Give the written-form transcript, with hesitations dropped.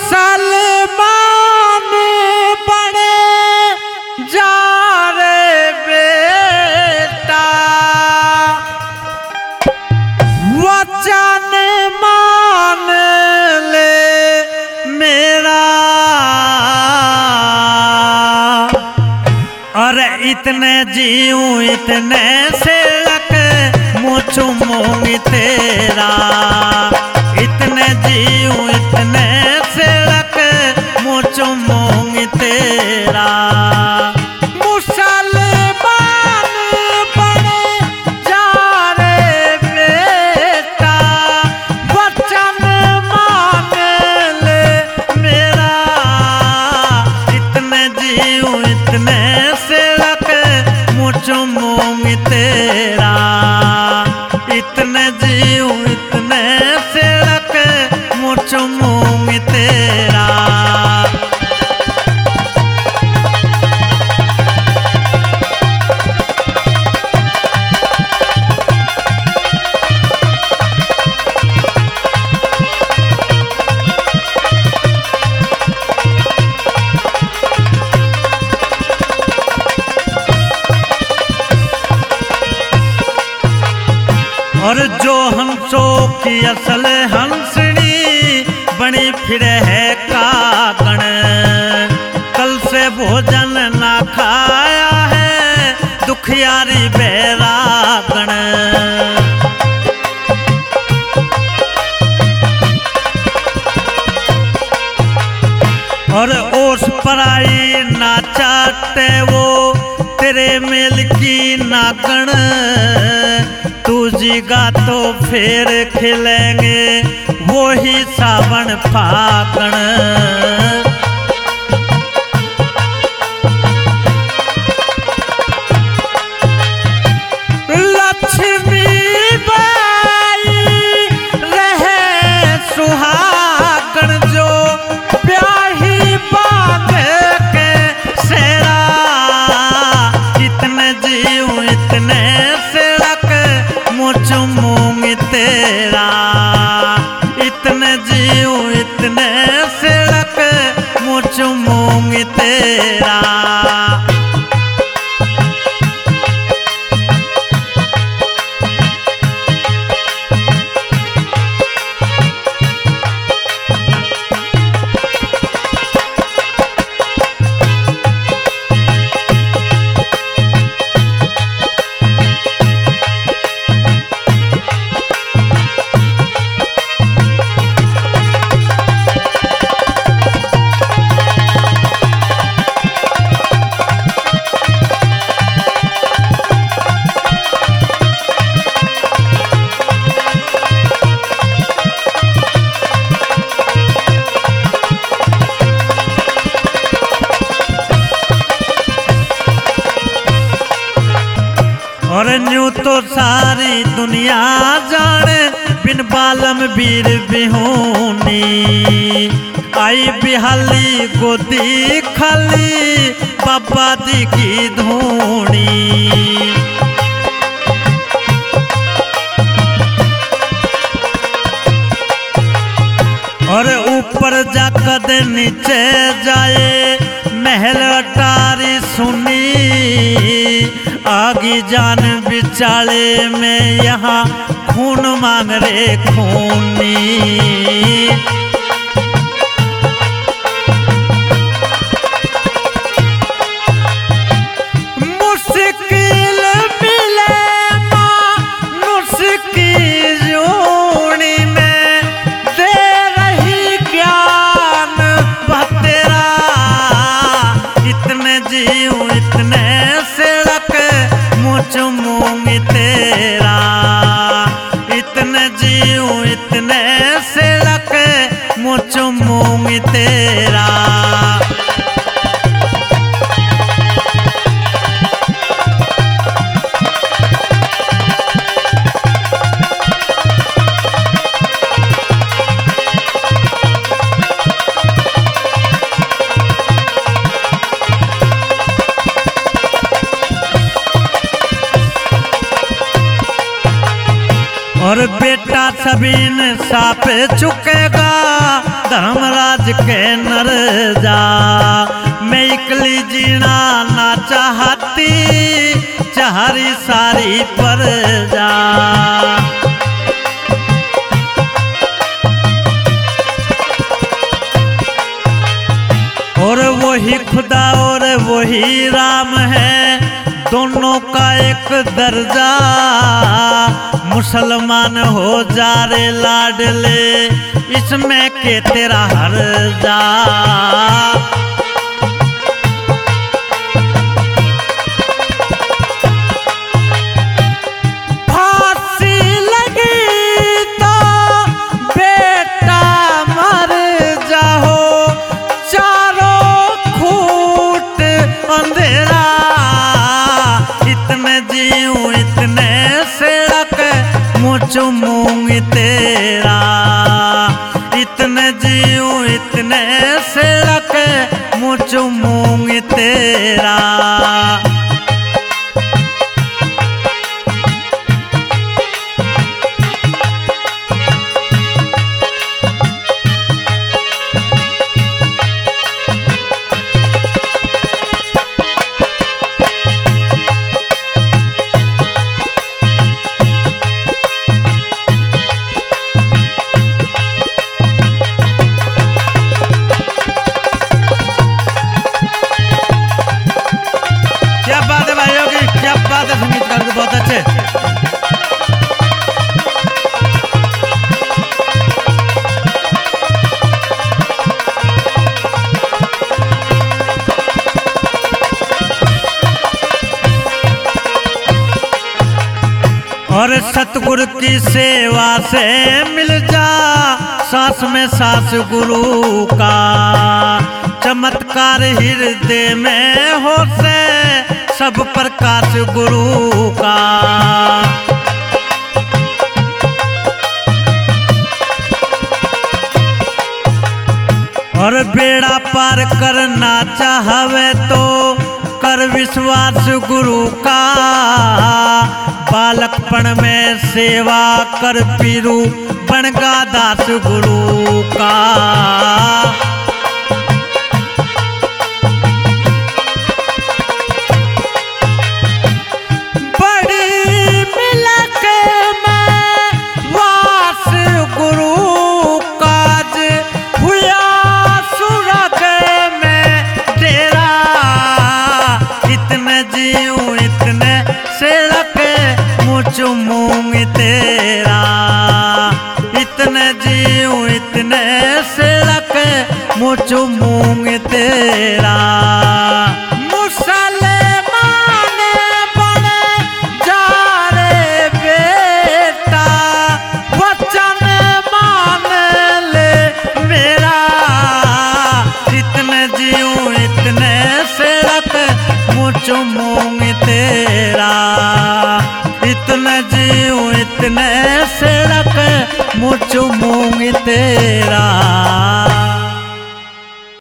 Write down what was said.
मुसलमान बड़े जा रे बेटा, वचन मान ले मेरा। और इतने जीऊं इतने सिलक मुँह चूमूंगी तेरा, इतने जीऊं इतने सिलक मुँह चूमूंगी तेरा। मुसलमान बड़े जा रे बेटा, वचन मान ले मेरा। इतने जीऊं इतने सिलक मुँह चूमूंगी तेरा, इतने जीऊं इतने सिलक मुँह चूमूंगी तेरा। और जो हंसों की असल हंसनी बनी फिरे है कागण, कल से भोजन ना खाया है दुखियारी बैरागण। और ओस पराई ना चाटे वो तेरे मेल की नागण, तू जीगा तो फिर खिलेंगे वो ही सावन फागण। लक्ष्मी बाई रहे सुहागण, जो ब्याही बांध के सेरा। इतने जीऊं इतने सिलक मुँह चूमूंगी तेरा, इतने जीऊं इतने सिलक मुँह चूमूंगी तेरा। और न्यू तो सारी दुनिया जाने बिन बालम वीर बिहूनी, आई बिहाली गोदी खाली बाबा जी की धूनी। और ऊपर जाकर नीचे जाए महल अटारी सुनी, आगी जान बिचाले में यहाँ खून मांग रे खूनी। मुश्किल मिले मानुष की जोड़ी में, दे रही ज्ञान वह तेरा। इतने जीऊं इतने सिलक मुँह चूमूंगी तेरा, इतने जीऊं इतने सिलक मुँह चूमूंगी तेरा। और बेटा सबीन साप चुकेगा धर्मराज के नर जा। मैं इकली जीना ना चाहती चहरी सारी पर जा। और वही खुदा और वही राम है, दोनों का एक दर्जा। मुसलमान हो जा रे लाडले, इसमें के तेरा हर जा। फांसी लगी तो बेटा मर जाओ, चारों खूट अंधेरा। इतने जीऊं इतने सड़क मुँह चूमूंगी तेरा। इतने जीऊं इतने सड़क मुँह चूमूंगी तेरा। संगीतकार को बहुत अच्छे। और सतगुरु की सेवा से मिल जा सांस में सांस गुरु का। चमत्कार हृदय में हो से सब प्रकाश गुरु का। और बेड़ा पार करना चाहवे तो कर विश्वास गुरु का। बालकपन में सेवा कर पीरू बनगा दास गुरु का। चूमूंगी तेरा। इतने जीऊं इतने सड़क मुँह चूमूंगी तेरा। मुसलमान बन जा रे बेटा, वचन मान ले मेरा। इतने जीऊं इतने सड़क मुँह चूमूंगी तेरा। इतने जीऊं इतने सड़क मुँह चूमूंगी तेरा।